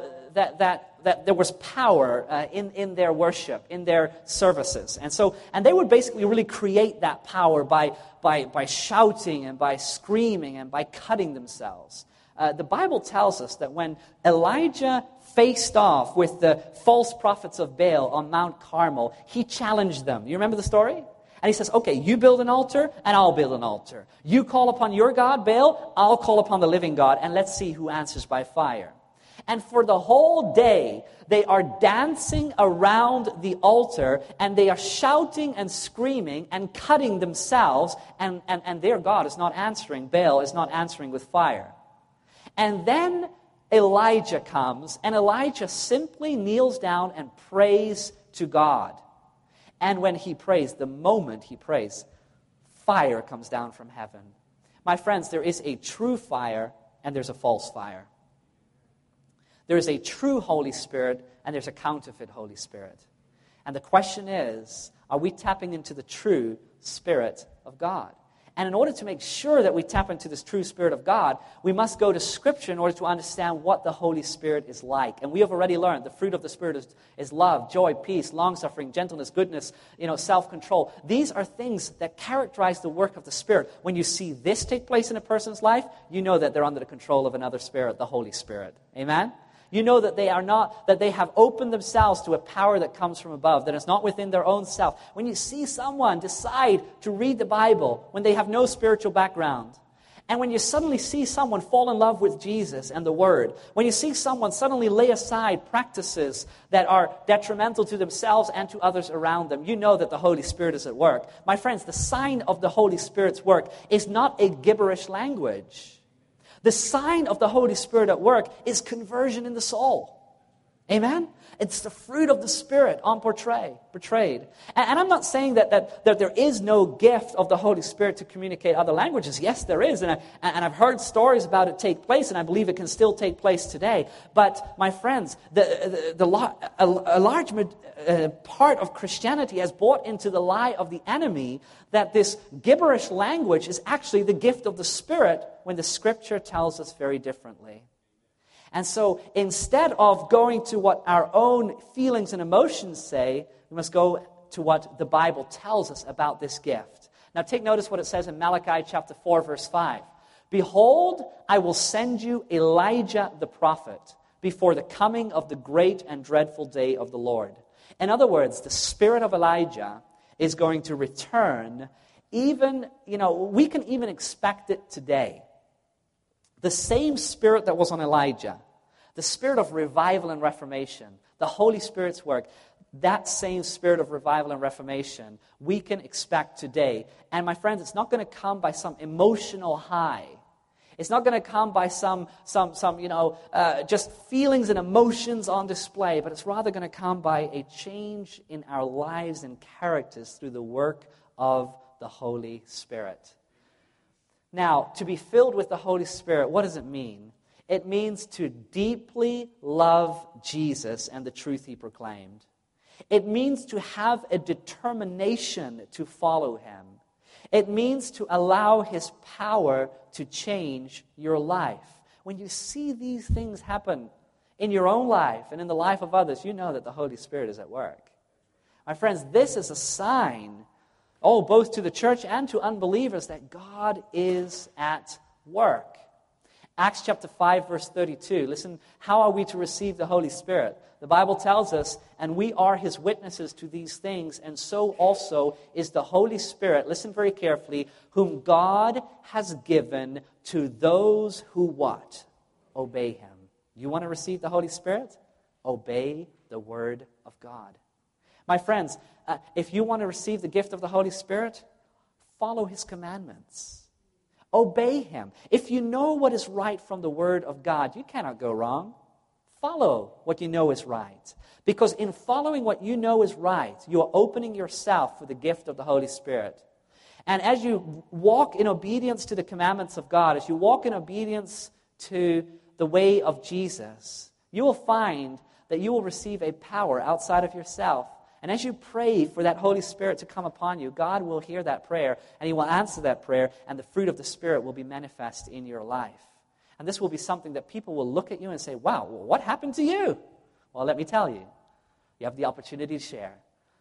that there was power in their worship, in their services, and they would basically really create that power by shouting and by screaming and by cutting themselves. The Bible tells us that when Elijah faced off with the false prophets of Baal on Mount Carmel, he challenged them. You remember the story? And he says, okay, you build an altar, and I'll build an altar. You call upon your God, Baal, I'll call upon the living God, and let's see who answers by fire. And for the whole day, they are dancing around the altar, and they are shouting and screaming and cutting themselves, and their God is not answering. Baal is not answering with fire. And then Elijah comes, and Elijah simply kneels down and prays to God. And when he prays, the moment he prays, fire comes down from heaven. My friends, there is a true fire and there's a false fire. There is a true Holy Spirit and there's a counterfeit Holy Spirit. And the question is, are we tapping into the true Spirit of God? And in order to make sure that we tap into this true Spirit of God, we must go to Scripture in order to understand what the Holy Spirit is like. And we have already learned the fruit of the Spirit is love, joy, peace, long-suffering, gentleness, goodness, self-control. These are things that characterize the work of the Spirit. When you see this take place in a person's life, you know that they're under the control of another Spirit, the Holy Spirit. Amen? You know that they have opened themselves to a power that comes from above, that is not within their own self. When you see someone decide to read the Bible when they have no spiritual background, and when you suddenly see someone fall in love with Jesus and the Word, when you see someone suddenly lay aside practices that are detrimental to themselves and to others around them, you know that the Holy Spirit is at work. My friends, the sign of the Holy Spirit's work is not a gibberish language. The sign of the Holy Spirit at work is conversion in the soul. Amen? It's the fruit of the Spirit on portrayed. And I'm not saying that there is no gift of the Holy Spirit to communicate other languages. Yes, there is. And I've heard stories about it take place, and I believe it can still take place today. But, my friends, a large part of Christianity has bought into the lie of the enemy that this gibberish language is actually the gift of the Spirit, when the Scripture tells us very differently. And so instead of going to what our own feelings and emotions say, we must go to what the Bible tells us about this gift. Now take notice what it says in Malachi chapter 4, verse 5. Behold, I will send you Elijah the prophet before the coming of the great and dreadful day of the Lord. In other words, the spirit of Elijah is going to return. Even, we can even expect it today. The same Spirit that was on Elijah, the Spirit of revival and reformation, the Holy Spirit's work, that same Spirit of revival and reformation we can expect today. And my friends, it's not going to come by some emotional high. It's not going to come by some just feelings and emotions on display, but it's rather going to come by a change in our lives and characters through the work of the Holy Spirit. Now, to be filled with the Holy Spirit, what does it mean? It means to deeply love Jesus and the truth he proclaimed. It means to have a determination to follow him. It means to allow his power to change your life. When you see these things happen in your own life and in the life of others, you know that the Holy Spirit is at work. My friends, this is a sign, both to the church and to unbelievers, that God is at work. Acts chapter 5, verse 32. Listen, how are we to receive the Holy Spirit? The Bible tells us, and we are his witnesses to these things, and so also is the Holy Spirit, listen very carefully, whom God has given to those who what? Obey him. You want to receive the Holy Spirit? Obey the word of God. My friends, if you want to receive the gift of the Holy Spirit, follow his commandments. Obey him. If you know what is right from the word of God, you cannot go wrong. Follow what you know is right. Because in following what you know is right, you are opening yourself for the gift of the Holy Spirit. And as you walk in obedience to the commandments of God, as you walk in obedience to the way of Jesus, you will find that you will receive a power outside of yourself. And as you pray for that Holy Spirit to come upon you, God will hear that prayer, and he will answer that prayer, and the fruit of the Spirit will be manifest in your life. And this will be something that people will look at you and say, wow, what happened to you? Well, let me tell you. You have the opportunity to share.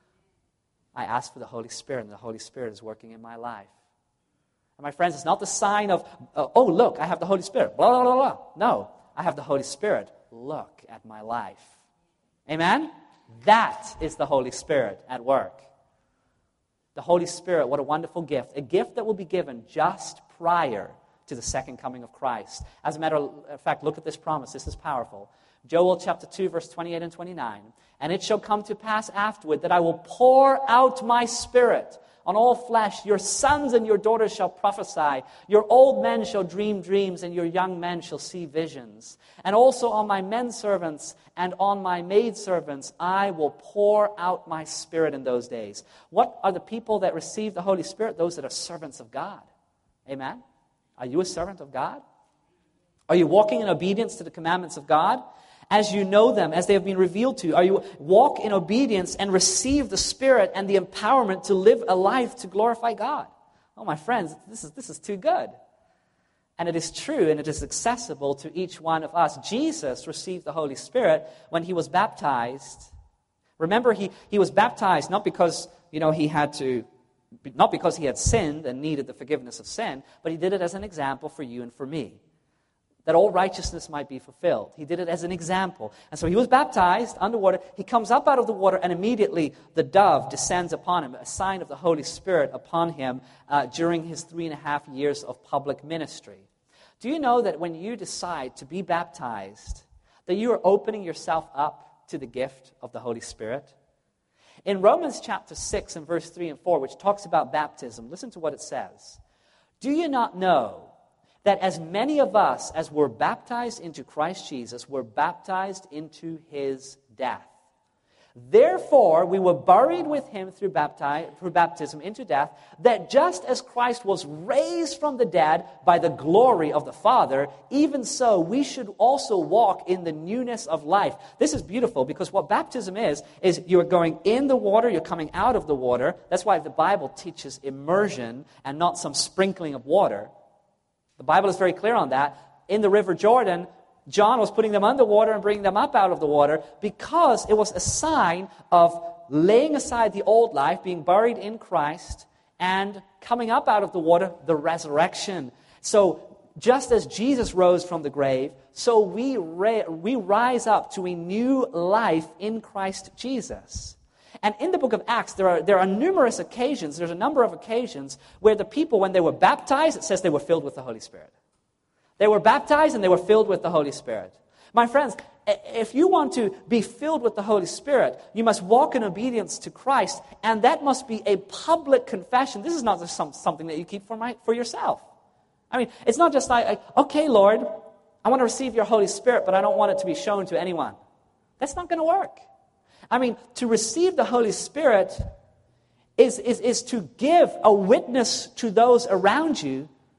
I asked for the Holy Spirit, and the Holy Spirit is working in my life. And my friends, it's not the sign of, look, I have the Holy Spirit. Blah, blah, blah, blah. No, I have the Holy Spirit. Look at my life. Amen? That is the Holy Spirit at work. The Holy Spirit, what a wonderful gift. A gift that will be given just prior to the second coming of Christ. As a matter of fact, look at this promise. This is powerful. Joel chapter 2, verse 28 and 29. And it shall come to pass afterward that I will pour out my Spirit on all flesh. Your sons and your daughters shall prophesy. Your old men shall dream dreams, and your young men shall see visions. And also on my men servants and on my maid servants I will pour out my Spirit in those days. What are the people that receive the Holy Spirit? Those that are servants of God. Amen? Are you a servant of God? Are you walking in obedience to the commandments of God? As you know them, as they have been revealed to you, are you walk in obedience and receive the Spirit and the empowerment to live a life to glorify God? Oh, my friends, this is too good. And it is true, and it is accessible to each one of us. Jesus received the Holy Spirit when he was baptized. Remember, he was baptized not because, not because he had sinned and needed the forgiveness of sin, but he did it as an example for you and for me, that all righteousness might be fulfilled. He did it as an example. And so he was baptized underwater. He comes up out of the water, and immediately the dove descends upon him, a sign of the Holy Spirit upon him during his 3.5 years of public ministry. Do you know that when you decide to be baptized, that you are opening yourself up to the gift of the Holy Spirit? In Romans chapter 6 and verse 3 and 4, which talks about baptism, listen to what it says. Do you not know that as many of us as were baptized into Christ Jesus were baptized into his death? Therefore, we were buried with him through baptism into death, that just as Christ was raised from the dead by the glory of the Father, even so we should also walk in the newness of life. This is beautiful, because what baptism is you're going in the water, you're coming out of the water. That's why the Bible teaches immersion and not some sprinkling of water. The Bible is very clear on that. In the River Jordan, John was putting them underwater and bringing them up out of the water because it was a sign of laying aside the old life, being buried in Christ, and coming up out of the water, the resurrection. So just as Jesus rose from the grave, so we rise up to a new life in Christ Jesus. And in the book of Acts, there are numerous occasions, there's a number of occasions where the people, when they were baptized, it says they were filled with the Holy Spirit. They were baptized and they were filled with the Holy Spirit. My friends, if you want to be filled with the Holy Spirit, you must walk in obedience to Christ, and that must be a public confession. This is not just something that you keep for yourself. I mean, it's not just like, okay, Lord, I want to receive your Holy Spirit, but I don't want it to be shown to anyone. That's not going to work. I mean, to receive the Holy Spirit is to give a witness to those around you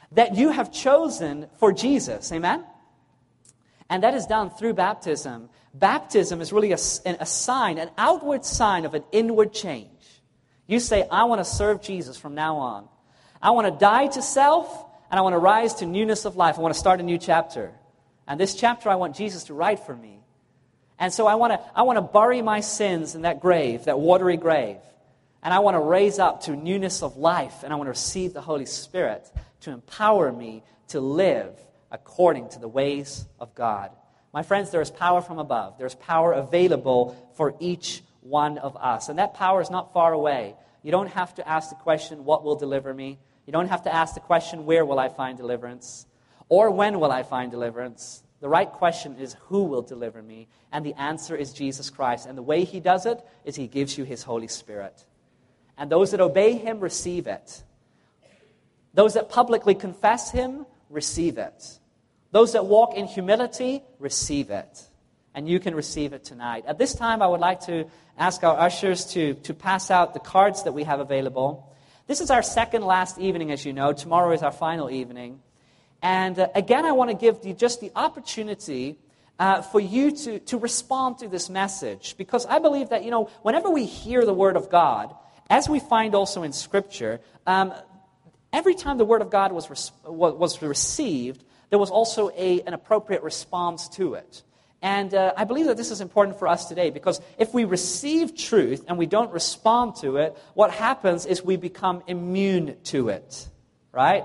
that you have chosen for Jesus. Amen? And that is done through baptism. Baptism is really a sign, an outward sign of an inward change. You say, I want to serve Jesus from now on. I want to die to self, and I want to rise to newness of life. I want to start a new chapter. And this chapter I want Jesus to write for me. And so I want to bury my sins in that grave, that watery grave. And I want to raise up to newness of life, and I want to receive the Holy Spirit to empower me to live according to the ways of God. My friends, there is power from above. There's power available for each one of us. And that power is not far away. You don't have to ask the question, what will deliver me? You don't have to ask the question, where will I find deliverance? Or when will I find deliverance? The right question is, who will deliver me? And the answer is Jesus Christ. And the way He does it is He gives you His Holy Spirit. And those that obey Him receive it. Those that publicly confess Him receive it. Those that walk in humility receive it. And you can receive it tonight. At this time, I would like to ask our ushers to pass out the cards that we have available. This is our second last evening, as you know. Tomorrow is our final evening. And again, I want to give you just the opportunity for you to respond to this message. Because I believe that, whenever we hear the Word of God, as we find also in Scripture, every time the Word of God was received, there was also an appropriate response to it. And I believe that this is important for us today, because if we receive truth and we don't respond to it, what happens is we become immune to it, right?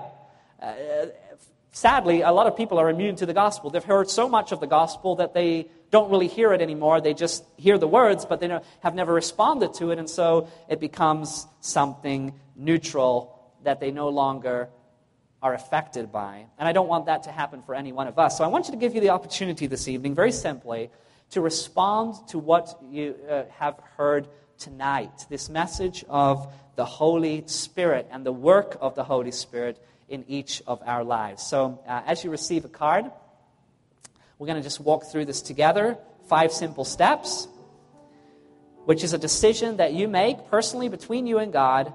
Sadly, a lot of people are immune to the gospel. They've heard so much of the gospel that they don't really hear it anymore. They just hear the words, but they have never responded to it, and so it becomes something neutral that they no longer are affected by. And I don't want that to happen for any one of us. So I want you to give you the opportunity this evening, very simply, to respond to what you have heard tonight. This message of the Holy Spirit and the work of the Holy Spirit in each of our lives. So as you receive a card, we're going to just walk through this together. 5 simple steps, which is a decision that you make personally between you and God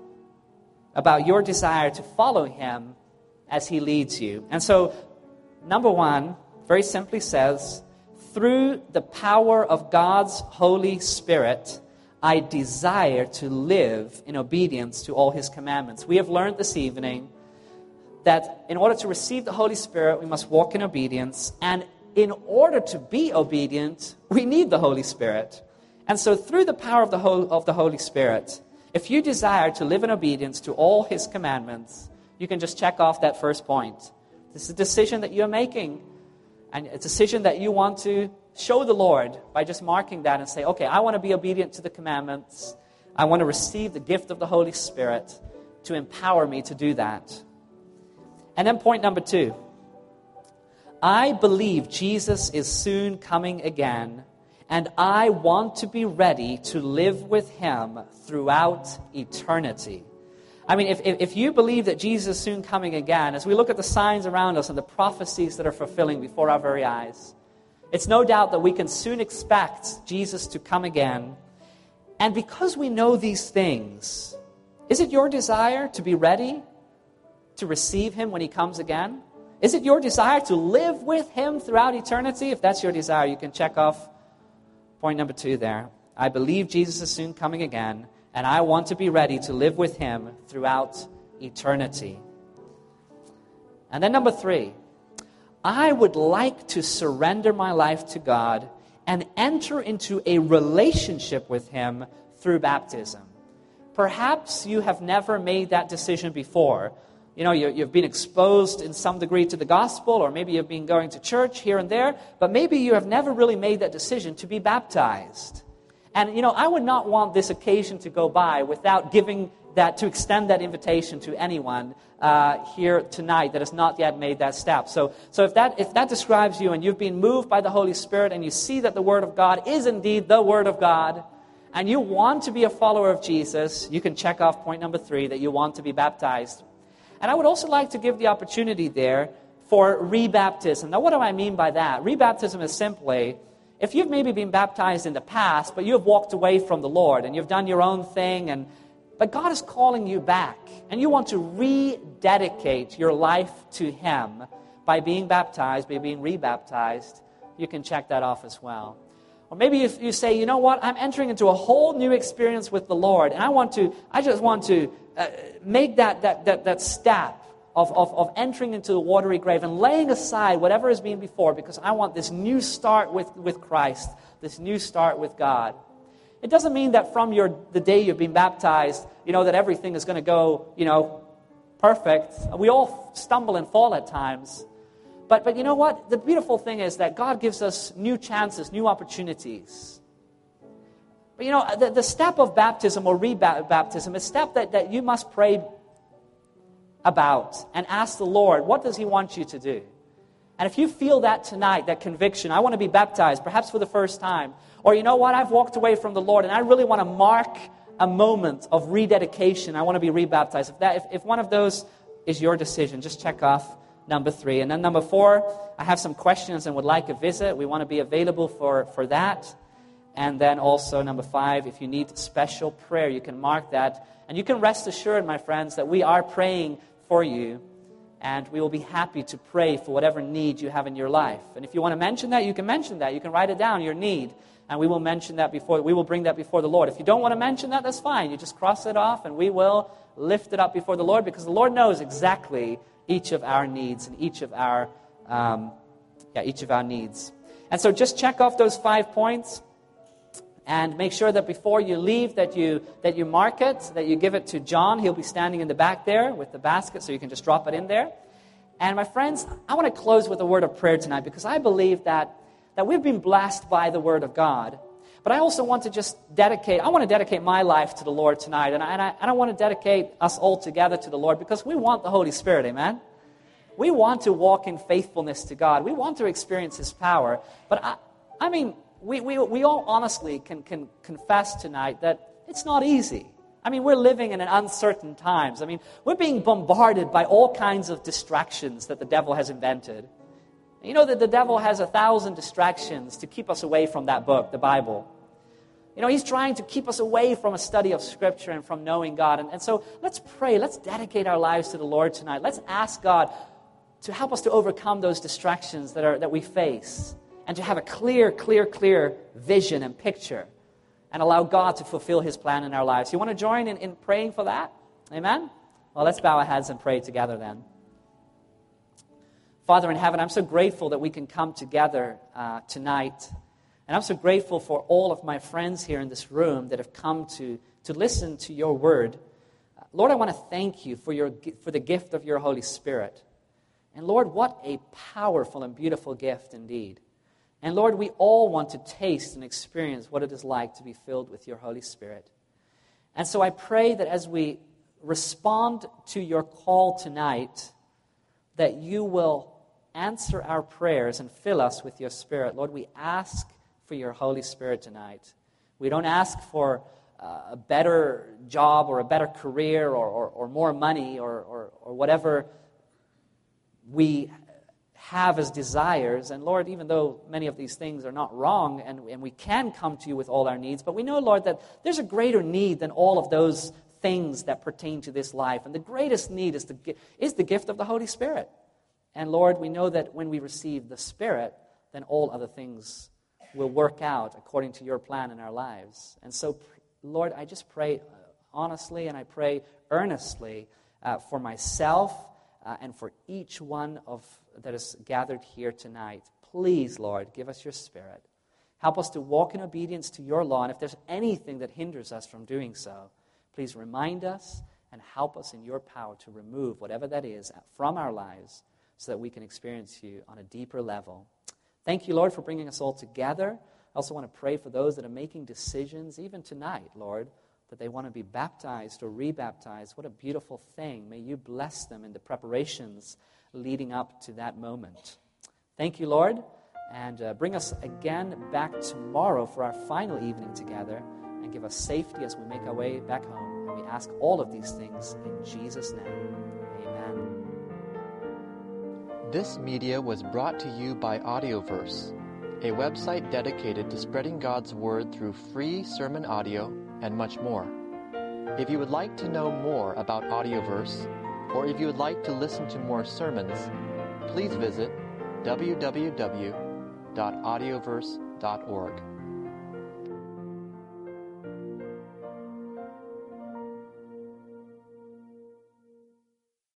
about your desire to follow Him as He leads you. And so, number 1, very simply says, through the power of God's Holy Spirit, I desire to live in obedience to all His commandments. We have learned this evening that in order to receive the Holy Spirit, we must walk in obedience. And in order to be obedient, we need the Holy Spirit. And so through the power of the Holy Spirit, if you desire to live in obedience to all His commandments, you can just check off that first point. This is a decision that you're making. And a decision that you want to show the Lord by just marking that and say, okay, I want to be obedient to the commandments. I want to receive the gift of the Holy Spirit to empower me to do that. And then point number 2. I believe Jesus is soon coming again, and I want to be ready to live with Him throughout eternity. I mean, if you believe that Jesus is soon coming again, as we look at the signs around us and the prophecies that are fulfilling before our very eyes, it's no doubt that we can soon expect Jesus to come again. And because we know these things, is it your desire to be ready to receive Him when He comes again? Is it your desire to live with Him throughout eternity? If that's your desire, you can check off point number 2 there. I believe Jesus is soon coming again, and I want to be ready to live with Him throughout eternity. And then number 3, I would like to surrender my life to God and enter into a relationship with Him through baptism. Perhaps you have never made that decision before. You've been exposed in some degree to the gospel, or maybe you've been going to church here and there, but maybe you have never really made that decision to be baptized. And, I would not want this occasion to go by without to extend that invitation to anyone here tonight that has not yet made that step. So if that describes you, and you've been moved by the Holy Spirit, and you see that the Word of God is indeed the Word of God, and you want to be a follower of Jesus, you can check off point number 3, that you want to be baptized. And I would also like to give the opportunity there for rebaptism. Now, what do I mean by that? Rebaptism is simply, if you've maybe been baptized in the past, but you have walked away from the Lord, and you've done your own thing, and but God is calling you back, and you want to rededicate your life to Him by being baptized, by being rebaptized, you can check that off as well. Or maybe if you say, you know what, I'm entering into a whole new experience with the Lord, and I just want to make that step of entering into the watery grave and laying aside whatever has been before, because I want this new start with Christ, this new start with God. It doesn't mean that from the day you've been baptized, that everything is going to go, perfect. We all stumble and fall at times. But you know what? The beautiful thing is that God gives us new chances, new opportunities. But the step of baptism or rebaptism is a step that you must pray about and ask the Lord, what does He want you to do? And if you feel that tonight, that conviction, I want to be baptized, perhaps for the first time, or you know what, I've walked away from the Lord and I really want to mark a moment of rededication, I want to be rebaptized. If one of those is your decision, just check off number 3. And then number 4, I have some questions and would like a visit. We want to be available for that. And then also number 5, if you need special prayer, you can mark that. And you can rest assured, my friends, that we are praying for you. And we will be happy to pray for whatever need you have in your life. And if you want to mention that, you can mention that. You can write it down, your need. And we will mention that we will bring that before the Lord. If you don't want to mention that, that's fine. You just cross it off and we will lift it up before the Lord, because the Lord knows exactly each of our needs and each of our needs. And so just check off those 5 points and make sure that before you leave that you mark it, that you give it to John. He'll be standing in the back there with the basket, so you can just drop it in there. And my friends, I want to close with a word of prayer tonight, because I believe that we've been blessed by the Word of God. But I also want to dedicate my life to the Lord tonight. And I want to dedicate us all together to the Lord, because we want the Holy Spirit, amen? We want to walk in faithfulness to God. We want to experience His power. But we all honestly can confess tonight that it's not easy. We're living in an uncertain times. We're being bombarded by all kinds of distractions that the devil has invented. You know that the devil has 1,000 distractions to keep us away from that book, the Bible. He's trying to keep us away from a study of Scripture and from knowing God. And so let's pray. Let's dedicate our lives to the Lord tonight. Let's ask God to help us to overcome those distractions that we face, and to have a clear vision and picture, and allow God to fulfill His plan in our lives. You want to join in praying for that? Amen? Well, let's bow our heads and pray together then. Father in heaven, I'm so grateful that we can come together tonight. And I'm so grateful for all of my friends here in this room that have come to listen to your word. Lord, I want to thank you for the gift of your Holy Spirit. And Lord, what a powerful and beautiful gift indeed. And Lord, we all want to taste and experience what it is like to be filled with your Holy Spirit. And so I pray that as we respond to your call tonight, that you will answer our prayers and fill us with your Spirit. Lord, we ask for your Holy Spirit tonight. We don't ask for a better job or a better career or more money or whatever we have as desires. And Lord, even though many of these things are not wrong, and we can come to you with all our needs, but we know, Lord, that there's a greater need than all of those things that pertain to this life. And the greatest need is the gift of the Holy Spirit. And Lord, we know that when we receive the Spirit, then all other things will work out according to your plan in our lives. And so, Lord, I just pray honestly and I pray earnestly for myself and for each one that is gathered here tonight. Please, Lord, give us your Spirit. Help us to walk in obedience to your law. And if there's anything that hinders us from doing so, please remind us and help us in your power to remove whatever that is from our lives, so that we can experience you on a deeper level. Thank you, Lord, for bringing us all together. I also want to pray for those that are making decisions, even tonight, Lord, that they want to be baptized or rebaptized. What a beautiful thing. May you bless them in the preparations leading up to that moment. Thank you, Lord, and bring us again back tomorrow for our final evening together, and give us safety as we make our way back home. And we ask all of these things in Jesus' name. Amen. This media was brought to you by Audioverse, a website dedicated to spreading God's Word through free sermon audio and much more. If you would like to know more about Audioverse, or if you would like to listen to more sermons, please visit www.audioverse.org.